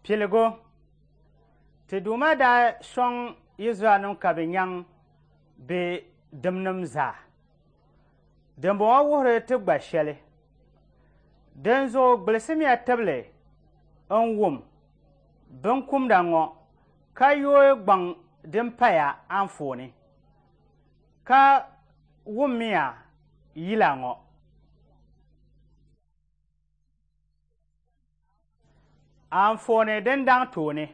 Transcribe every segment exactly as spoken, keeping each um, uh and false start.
Pilgo ti duma da shong Israel ka be nyang be dimnim za dimbo wa wuhre ti gba sheli den zo gbilsim ya table an wum bin kumda ngo ka yo gbang din paya anfoni ka wum miya yila ngo anfoni den dang toni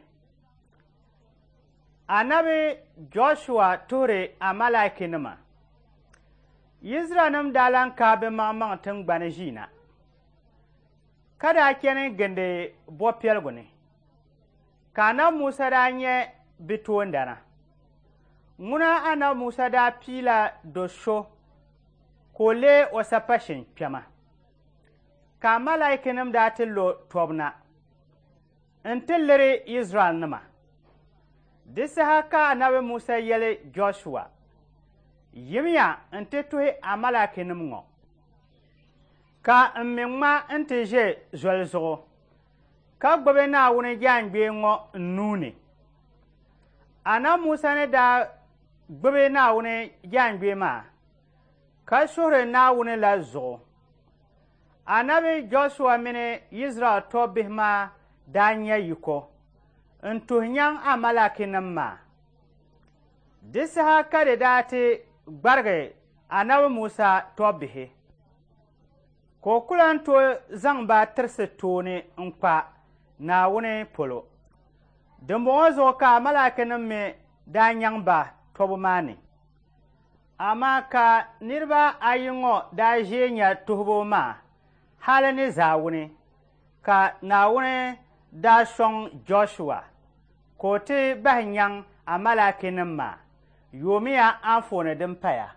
anabi Joshua ture amalaki nima Israel dalan ka be mamang tin gbani jina kada kene gende bo pelgo ne kana Musa da nye bitondana muna ana Musa da pila do sho kole osapashin pyama ka malaikinam da tillo tobna intillere Israel nima disa haka anabi Musa yele Joshua yimya nte tuhi amalakinim ngo ka mmengma nte je zolzugo ka gbobe na wuni jangbe ngo nuni ana Musa ne da gbobe na wuni jangbe ma ka shure na wuni la zugo anabi Joshua mine Israel to bihma danya yiko ntuhnyang amalakinim ma disa haka de dati gbarge anabi Musa to bihi ko kulan to zang ba tirsi toni nkpa na wuni polo dimbo zo ka malakinim me da nyang ba tobu mani amma ka nirba ayingo da jenya tuhbo ma halani za wuni ka na wuni da shong Joshua ko ti bahnyang amalakinim ma yomiya anfoni din paya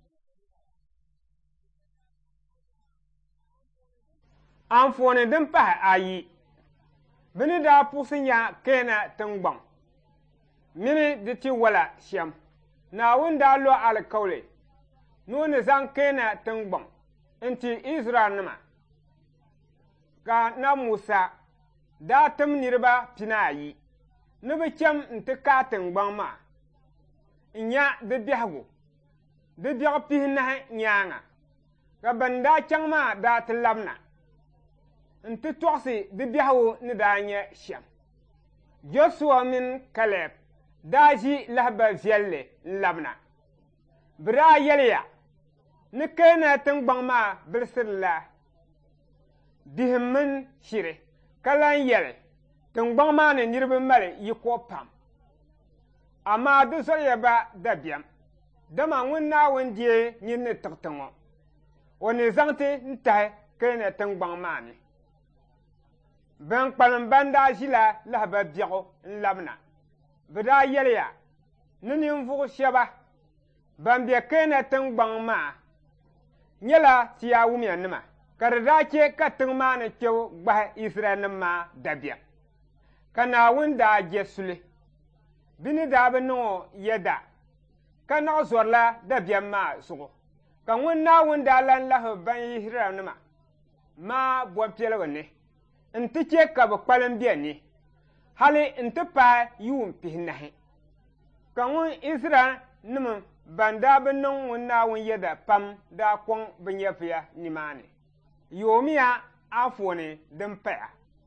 anfoni din pahi ayi bini daa puɣusi nya kena tingbɔŋ mini di ti wala shɛm Naawuni daa lo alikauli nuni zaŋ kena tingbɔŋ nti Israel nima ka na Musa daa tim niriba pinaayi ni bi chɛm nti kaai tingbɔŋ maa nya di biɛhigu di biɛɣu pihinahi nyaaŋa ka ban daa chaŋ maa daa ti labina nti tɔɣisi di biɛhigu ni daa nyɛ shɛm Joshua mini Caleb daa ʒi lahiba viɛlli n-labina bɛ daa yɛliya ni Kena tiŋgbɔŋ maa bilisirila bihim mini shiri ka lan yɛli tiŋgbɔŋ maa ni niriba mali yiko pam amma di zɔriya ba dabiɛm dama ŋun Naawuni die nyini ni tiɣiti ŋɔ o ni zaŋti n-tahi Kena tiŋgbɔŋ maa ni ban kpalim ban daa ʒila lahiba biɛɣu n-labina bɛ daa yɛliya ni ninvuɣu shɛba ban be Kena tiŋgbɔŋ maa nyɛla tiyaawumyanima ka di daa che ka tiŋ maa ni kpɛbu gbahi Israɛlnima maa dabiɛm ka Naawuni daa je suli bɛ ni daa bi niŋ o yɛda ka naɣi zɔrila dabiɛm maa zuɣu ka ŋun Naawuni daa lan lahi ban Israɛlnima maa bɔpiɛligu ni nti che ka bɛ kpalim be ni hali nti pahi yuum pihinahi ka ŋun Israɛlnima ban daa bi niŋ ŋun Naawuni yɛda pam daa kɔŋ bɛ nyɛviya nimaani yoomiya anfooni din paya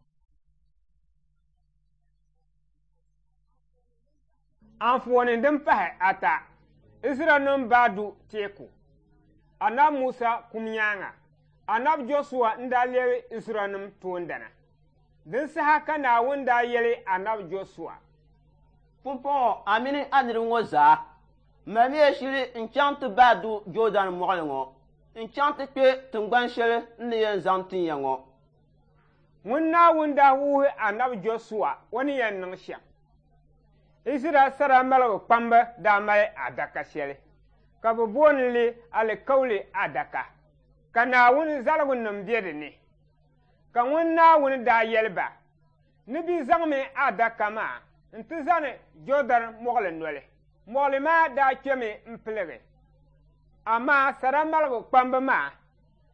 anfooni din pahi ata Israɛlnima baa du teeku anabi Musa kum nyaaŋa anabi Joshua n-daa lebi Israɛlnima toondana din saha ka Naawuni daa yɛli anabi Joshua pumpɔŋɔ a mini a niriba ŋɔ zaa mamiya shili n-chaŋ ti baa du Jordan mɔɣili ŋɔ n-chaŋ ti kpe tingbani shɛli n-ni yɛn zaŋ ti ya ŋɔ ŋun Naawuni daa wuhi anabi Joshua o ni yɛn niŋ shɛm Israɛl sara maligu kpambi daa mali adaka shɛli ka bɛ booni li alikauli adaka ka Naawuni zaligunima be di ni ka ŋun Naawuni daa yɛli ba ni bi zaŋmi adaka maa nti zani Jordan mɔɣili noli mɔɣili maa daa kpɛmi m-piligi amma sara maligu kpambi maa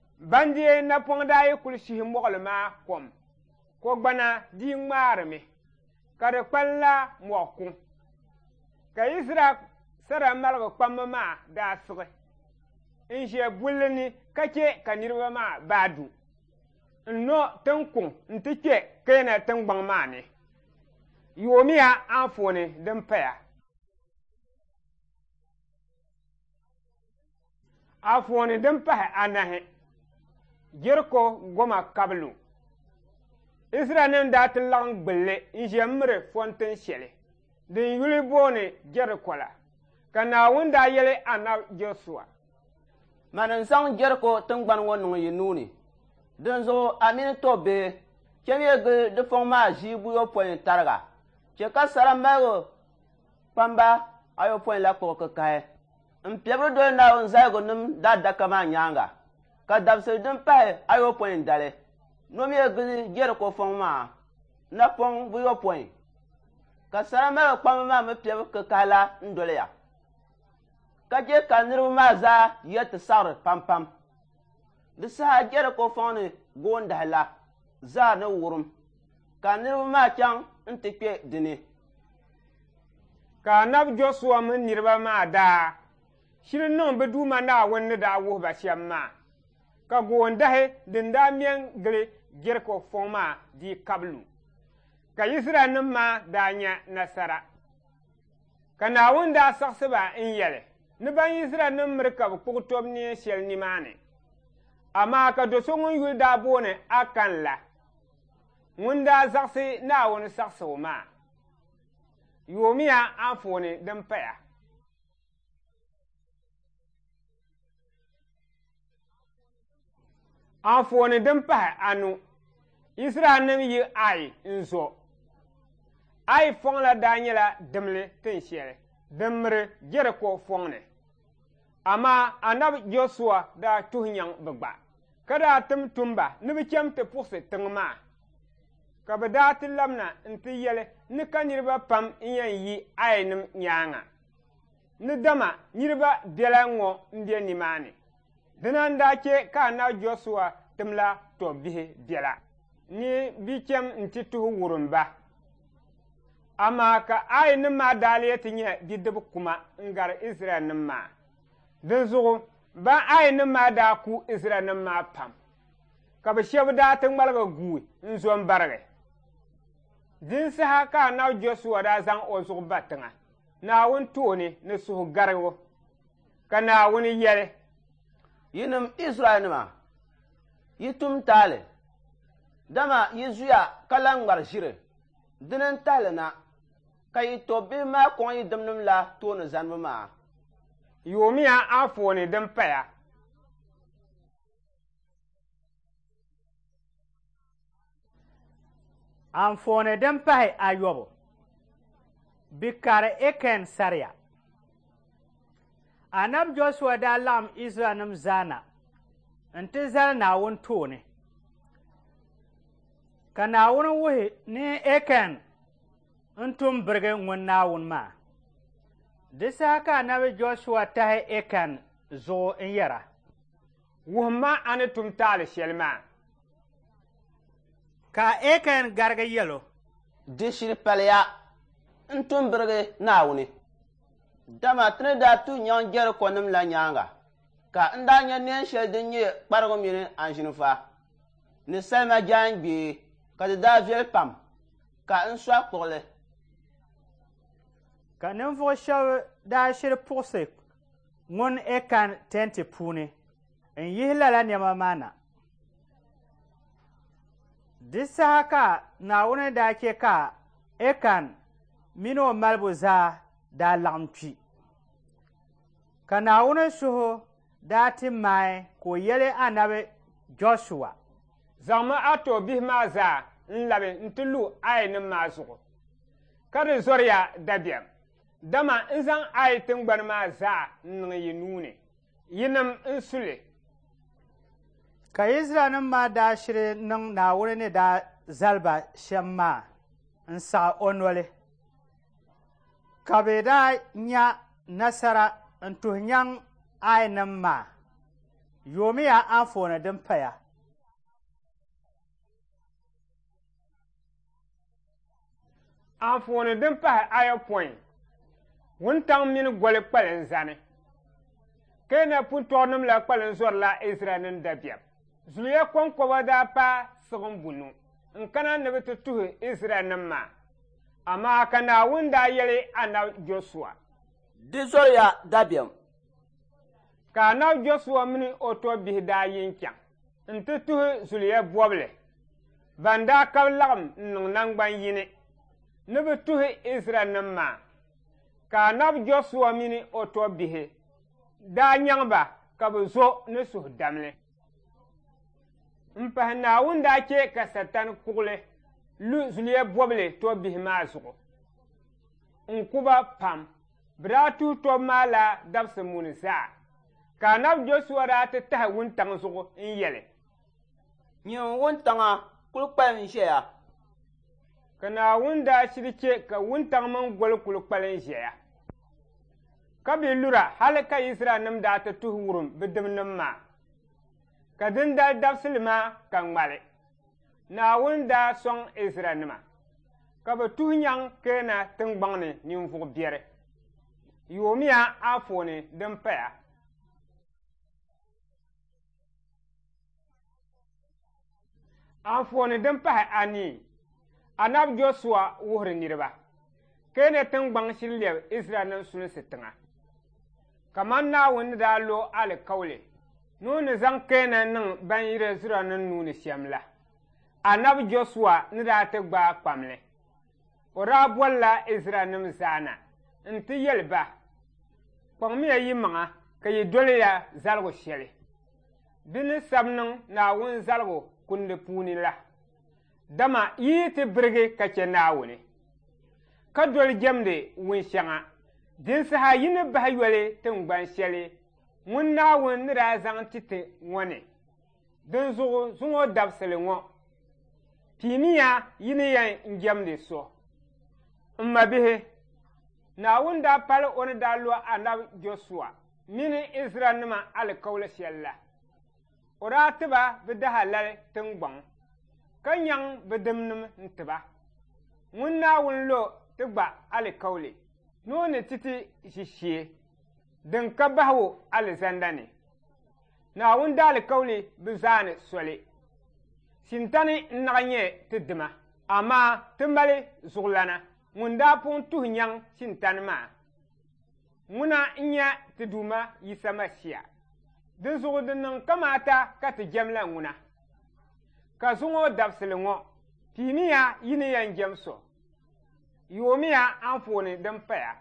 bandee napɔŋ daa yi kuli shihi mɔɣili maa kom ko gbana di ŋmaarimi ka di kpalla moku ka Isra sara malga kpamba maa daa sigi n ʒe bulli ni ka che ka niriba maa baadu n no tin kuŋ n ti kpe Keena tiŋgbaŋ maa ni yoomiya anfooni din paya anfooni din pahi anahi Jeriko goma kablu Israelim daa ti laɣim gbulli n ʒe miri fontin shɛli din yuli booni Jeriko la ka Naawuni daa yɛli Annabi Josua man n zaŋ Jeriko tingbani ŋɔ niŋ yi nuu ni din zuɣu a mini tɔbbihi chɛm ye gili di fɔŋ maa ʒii buyɔpɔin tariga chɛ ka sara maligu kpamba ayɔpɔin la kpuɣi kikahi n piɛbiri doli Naawuni zaligu-nim daadaka maa nyaaŋa ka dabisili din pahi ayɔpɔin dali nom ye gili Jeriko fɔŋ maa napɔŋ buyɔpɔin ka sara maligu kpamba maa mi piɛbi kikahi la n doliya ka je ka niriba maa zaa yɛ ti saɣiri pampam di saha Jeriko fɔŋ ni goondahi la zaa ni wurim ka niriba maa chaŋ n ti kpe dini ka Annabi Josua mini niriba maa daa shiri niŋ bɛ Duuma Naawuni ni daa wuhi ba shɛm maa ka goondahi din daa me n-gili Jeriko fɔŋ maa dii kablu ka Israelim maa daa nya nasara ka Naawuni daa saɣisi ba n yɛli ni ban Israelim miri ka bɛ kpuɣi tɔb neen shɛli nimaani amaa ka do so ŋun yuli daa booni Akan la ŋun daa zaɣisi Naawuni saɣisigu maa yoomiya anfooni din paya anfooni din pahi anu Israelim yi Ai n zo Ai fɔŋ la daa nyɛla dimli tin shɛli din miri Jeriko fɔŋ ni amaa Annabi Josua daa tuhi nyaŋ bɛ gba ka daa tim tumba ni bɛ chɛm ti puɣisi tiŋ maa ka bɛ daa ti labina n ti yɛli ni ka niriba pam n yɛn yi Ainim nyaaŋa ni dama niriba biɛla ŋɔ n be nimaani dina n daa che ka Annabi Josua timla tɔbbihi biɛla ni bichɛm n ti tuhi wurimba amaa ka Ainim maa daa lee ti nyɛ bidib' kuma n gari Israelim maa din zuɣu ban Ainim maa daa ku Israelim maa pam ka bɛ shɛba daa ti ŋmaligi gui n zo m-barigi din saha ka Annabi Josua daa zaŋ o zuɣu ba tiŋa Naawuni tooni ni suhu garigu ka Naawuni yɛli yinim Israelinima yi tum taali dama yi zuya ka lan ŋmari ʒiri dini n tahali na ka yi tɔbbihi maa kɔŋ yi dimnim la tooni zanibu maa yoomiya anfooni din paya anfooni din pahi ayɔbu bikari Akan sariya Annabi Josua daa laɣim Israelim zaana n ti zali Naawuni tooni ka Naawuni wuhi ni Akan n tum birigi ŋun Naawuni maa di saha ka Annabi Josua tahi Akan zuɣu n yɛra wuhimma a ni tum taali shɛli maa ka Akan garigi yɛlo di shiri paliya n tum birigi Naawuni dama ti ni daa tu nyaŋ Jerikonim la nyaaŋa ka n daa nyɛ neen shɛli din nyɛ kparigu mini anʒinifa ni salima jaangbee ka di daa viɛli pam ka n sɔɣi kpuɣili ka ninvuɣu shɛba daa shiri puɣisi ŋun Akan tɛnti puuni n yihi lala nɛma maa na di saha ka Naawuni daa che ka Akan mini o malibu zaa daa laɣim kpi ka Naawuni suhu daa ti maai ka o yɛli Annabi Josua zaŋmi a tɔbbihi maa zaa n labi n ti lu Ainim maa zuɣu ka di zɔriya dabiɛm dama n zaŋ Ai tingbani maa zaa n niŋ yi nuuni yinim n suli ka Israelim maa daa shiri niŋ Naawuni ni daa zaliba shɛm maa n saɣi o noli ka bɛ daa nya nasara n tuhi nyaŋ Ainim maa yoomiya anfooni din paya Anfooni din pahi ayɔpɔin wuntaŋ mini goli kpalin zani kena puntornim la kpalin zɔrila Israɛlnin dabiɛm zuliya kɔnkɔba daa pa siɣim bunu n-kana ni bɛ ti tuhi Israɛlnim maa amaa ka Naawuni daa yɛli anabi Josua di zɔriya dabiɛm ka anabi Josua mini o tɔbihi daa yin chaŋ n-ti tuhi zuliya bɔbili ban daa kabi laɣim n-niŋ nangban yini ni bɛ tuhi Israɛlnim maa ka anabi Josua mini o tɔbihi daa nyaŋ ba ka bɛ zo ni suhudamli m-pahi Naawuni daa che ka Satan kuɣili lu zuliya bɔbili tɔbihi maa zuɣu n-kuba pam bɛ daa tuhi tɔb maa la dabsi muni zaa ka anabi Josua daa ti tahi wuntaŋ zuɣu n-yɛli nyini wuntaŋa kuli kpalim ʒɛya ka Naawuni daa shiri che ka wuntaŋ mini goli kuli kpalim ʒɛya ka bi lura hali ka Israɛlnim daa ti tuhi wurim bɛ dimnim maa ka din dali dabsili maa ka ŋmali Naawuni daa sɔŋ Israɛlnima ka bɛ tuhi nyaŋ keena tiŋgbaŋ ni ninvuɣu biɛri yoomiya anfooni din paya anfooni din pahi anii anabi Josua wuhiri niriba keena tiŋgbaŋ shiri lɛbi Israɛlnim sulisi tiŋa kaman Naawuni daa lo alikauli nuuni zaŋ keena niŋ ban yiri Israɛlnim nuuni shɛm la anabi Josua ni daa ti gbaai kpamli o daa bolila Israɛlnim zaana n-ti yɛli ba kpaŋmiya yi maŋa ka yi doliya zaligu shɛli di ni sabi niŋ Naawuni zaligu kundi puuni la dama yi ti birigi ka che Naawuni ka doli jɛmdi wunshɛŋa dinsaha yi ni bahi yɔli tiŋgban shɛli ŋun Naawuni ni daa zaŋ ti ti ŋɔ ni din zuɣu zuŋɔ dabsili ŋɔ piimiya yi ni yɛn jɛmdi so m-ma bihi Naawuni daa pali o ni daa lo anabi Josua mini Israɛlnima alikauli shɛli la o daa tiba bɛ daha lali tiŋgbaŋ ka nyaŋ bɛ dimnim n-tiba ŋun Naawuni lo ti gba alikauli nooni titi ʒishee din ka bahiwu alizanda ni Naawuni daa alikauli bɛ zaani soli sintani n-naɣi nyɛ ti dima amaa ti mali zuɣulana ŋun daa pun tuhi nyaŋ sintani maa ŋuna n-nyɛ ti Duuma Yisa Masiya di zuɣu di niŋ kamaata ka ti jɛmla ŋuna ka zuŋɔ dabsili ŋɔ piimiya yi ni yɛn jɛm so yoomiya anfooni din paya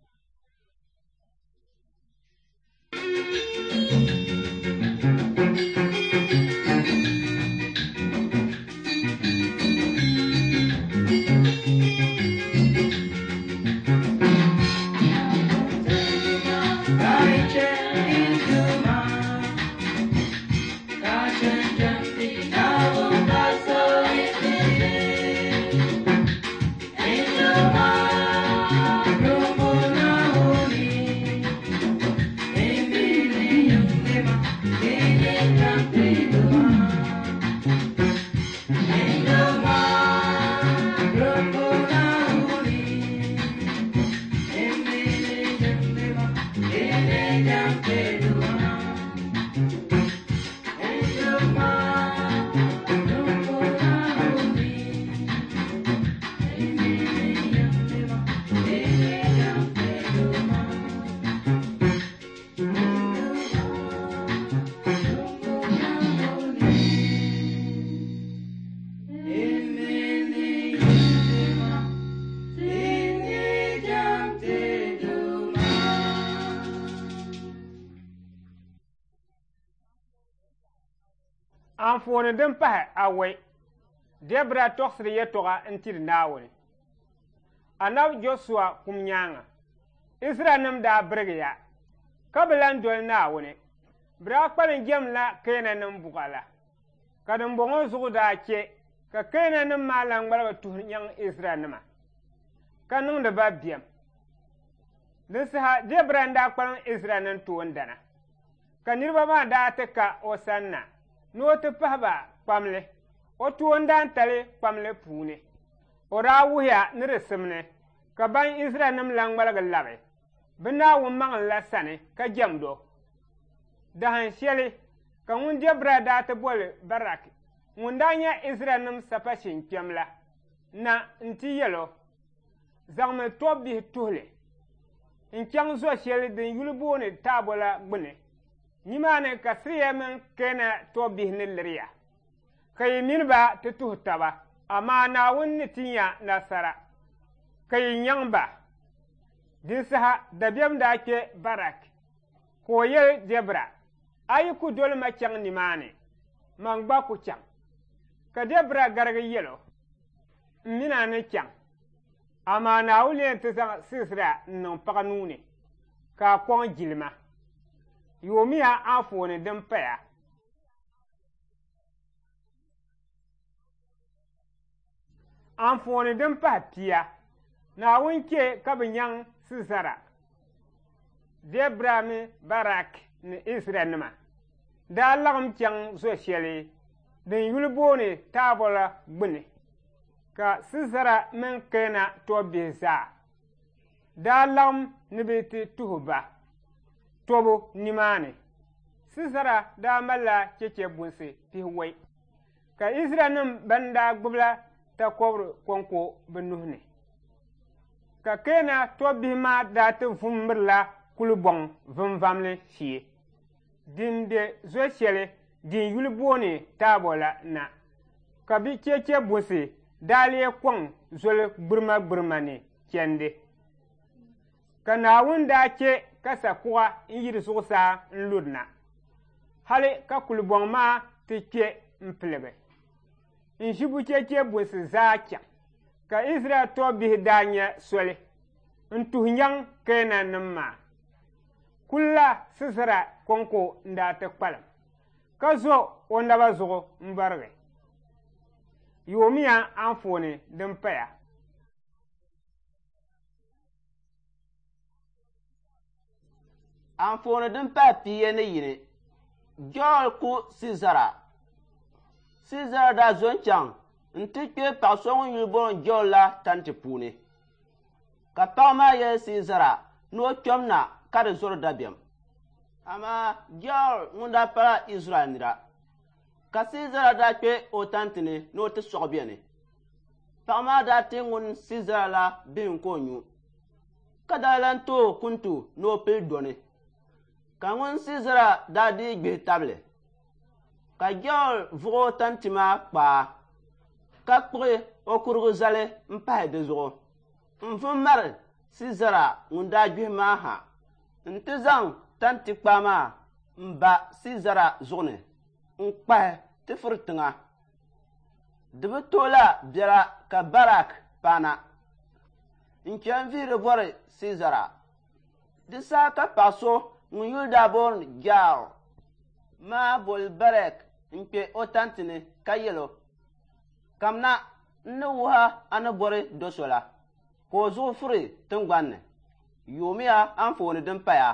anfooni din pahi awai Debra tɔɣisiri yɛtɔɣa n-tiri Naawuni anabi Josua kum nyaaŋa Israɛlnim daa birigiya ka bi lan doli Naawuni bɛ daa kpalim jɛmla Keenanim buɣa la ka dimbɔŋɔ zuɣu daa che ka Keenanim maa lan ŋmaligi tuhi nyaŋ Israɛlnima ka niŋdi ba biɛm dinsaha Debra n-daa kpalim Israɛlnim toon dana ka niriba maa daa ti ka o sani na ni o ti pahi ba kpamli o toon daan tali kpamli puuni o daa wuhiya ni di simni ka ban Israɛlnima la ŋmaligi labi bɛ Naawuni maŋli la sani ka jɛmdo. Dahin shɛli ka ŋun Debra daa ti boli Barak ŋun daa nyɛ Israɛlnima sapa shinkpɛm la na n-ti yɛlo zaŋmi tɔb bihi tuhili n-chaŋ zo shɛli din yuli booni taabo la gbuni nimaani ka Siriya mini Kena tɔb bihi ni liriya ka yi mini ba ti tuhi taba amaa Naawuni ni ti nya nasara ka yi nyaŋ ba. Din saha dabiɛm daa kpe Barak ka o yɛli Debra a yi ku doli ma chaŋ nimaani man gba ku chaŋ ka Debra garigi yɛlo n-mina ni chaŋ amaa Naawuni yɛn ti zaŋ Sisera n-niŋ paɣa nuuni ka a kɔŋ jilima. Yoomiya anfooni din paya. Anfooni din pahi pia Naawuni che ka bɛ nyaŋ Sisera, Debra mi Barak ni Israɛlnima daa laɣim chaŋ zo shɛli din yuli booni taabo la gbuni ka Sisera mini Kena tɔb bihi zaa daa laɣim ni bɛ ti tuhi ba tɔbu nimaani. Sisera daa malila cheche bunsi pihi wai ka Israɛlnima ban daa gbibila takɔbiri kɔŋko bɛ nuhi ni ka Kena tɔb bihi maa daa ti vumbirila kulibɔŋ vunvamli shee din be zo shɛli din yuli booni taabo la na ka bi cheche bunsi daa lee kɔŋ zoli gbirima gbirima ni chɛndi ka Naawuni daa che ka sakuɣa n-yiri zuɣusaa n-lurina hali ka kulibɔŋ maa ti kpe n-piligi n-ʒi bu cheche bunsi zaa chaŋ ka Israɛl tɔb bihi daa nyɛ soli n-tuhi nyaŋ Keenanim maa. Kulla Sisera kɔŋko n-daa ti kpalim ka zo o naba zuɣu n-barigi. Yoomiya anfooni din paya. Anfooni din pahi piya ni yini Joel ku Sisera. Sisera daa zo n-chaŋ n-ti kpe paɣa so ŋun yuli booni Joel la tanti puuni ka paɣa maa yɛli Sisera ni o kpɛm na ka di zɔri dabiɛm. Amaa Joel ŋun daa pala Israɛl nira ka Sisera daa kpe o tanti ni ni o ti sɔɣi beni. Paɣa maa daa ti ŋun Sisera la bihim ka o nyu ka daa lan ti o kuntu ni o pili doni ka ŋun Sisera daa dii gbihi tabili ka Joel vuɣi o tanti maa kpaa ka kpuɣi o kurigu zali m-pahi di zuɣu n-vun mari Sisera ŋun daa gbihi maa ha n-ti zaŋ tanti kpaa maa m-ba Sisera zuɣu ni n-kpahi ti furi tiŋa. Di bi tola biɛla ka Barak paana n-che n-vihiri bɔri Sisera. Di saa ka paɣa so ŋun yuli daa booni Jaal maa boli Barak n-kpe o tanti ni ka yɛlo kamna n-ni wuha a ni bɔri do so la ka o zuɣu furi tiŋgbani ni. Yoomiya anfooni din paya.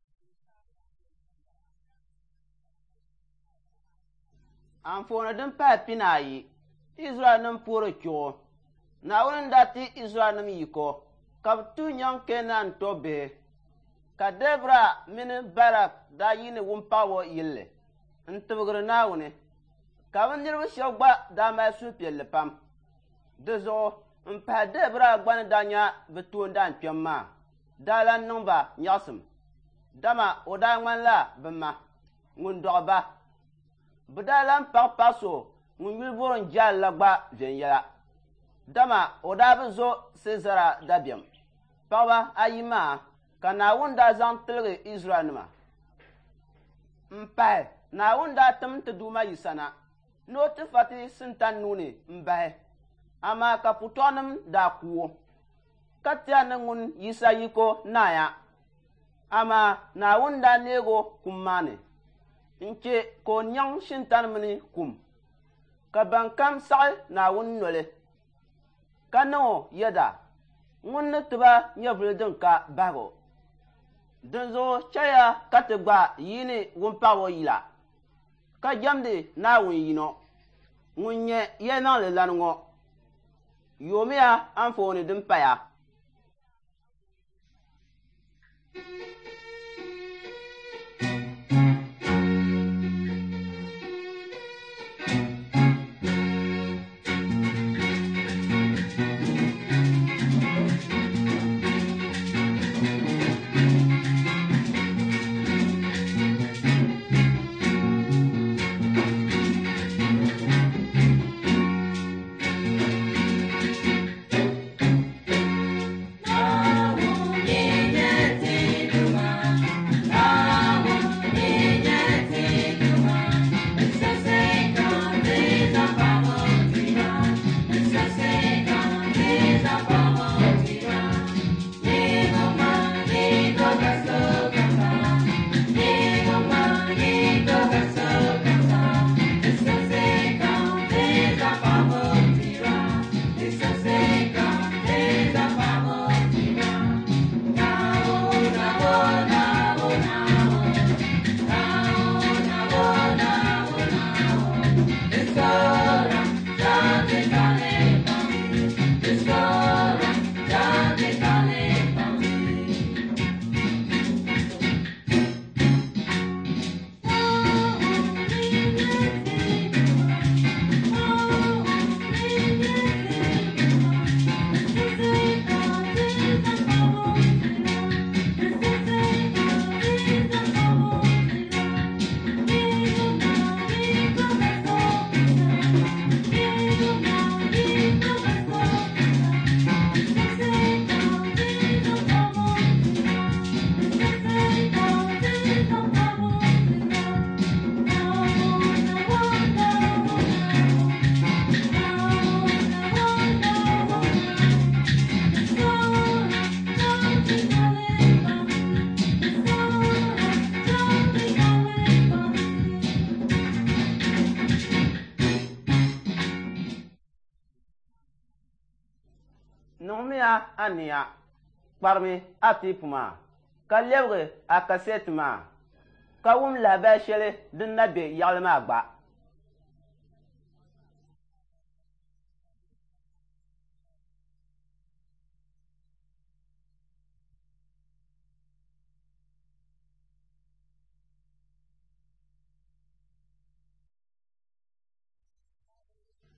Anfooni din pahi pinaayi Israɛlnima puhiri chuɣu. Naawuni daa ti Israɛlnima yiko ka bɛ tuhi nyaŋ Kenan tɔb bihi ka Debra mini Barak daa yi ni wumpaɣibo yilli n-tibigiri Naawuni ka bɛ niriba shɛba gba daa mali suhupiɛlli pam. Di zuɣu m-pahi Debra gba ni daa nya bɛ toondaan kpɛm maa daa lan niŋ ba nyaɣisim dama o daa ŋmanila bɛ ma ŋun dɔɣi ba. Bɛ daa lan paɣi paɣa so ŋun yuli booni Jaal la gba viɛnyɛla dama o daa bi zo Sisera dabiɛm. Paɣiba ayi maa ka Naawuni daa zaŋ tiligi Israɛlnima. M-pahi Naawuni daa tim ti Duuma yi sana ni o ti fati sintan nuuni m-bahi amaa ka putɔɣinima daa kuo ka tɛya ni ŋun yisa yiko naaya amaa Naawuni daa neego kum maa ni n-che ka o nyaŋ shintani mini kum ka ban kam saɣi Naawuni noli ka niŋ o yɛda ŋun ni tiba nyɛvuli din ka bahigu. Din zuɣu chɛya ka ti gba yi ni wumpaɣibo yila ka jɛmdi Naawuni yino ŋun nyɛ yɛlimaŋli lana ŋɔ. yomiya anfooni din paya. Numiya aniya kparmi atipuma ka lebgi a kasetuma ka wum lahabali shɛli din na be yaɣali maa gba.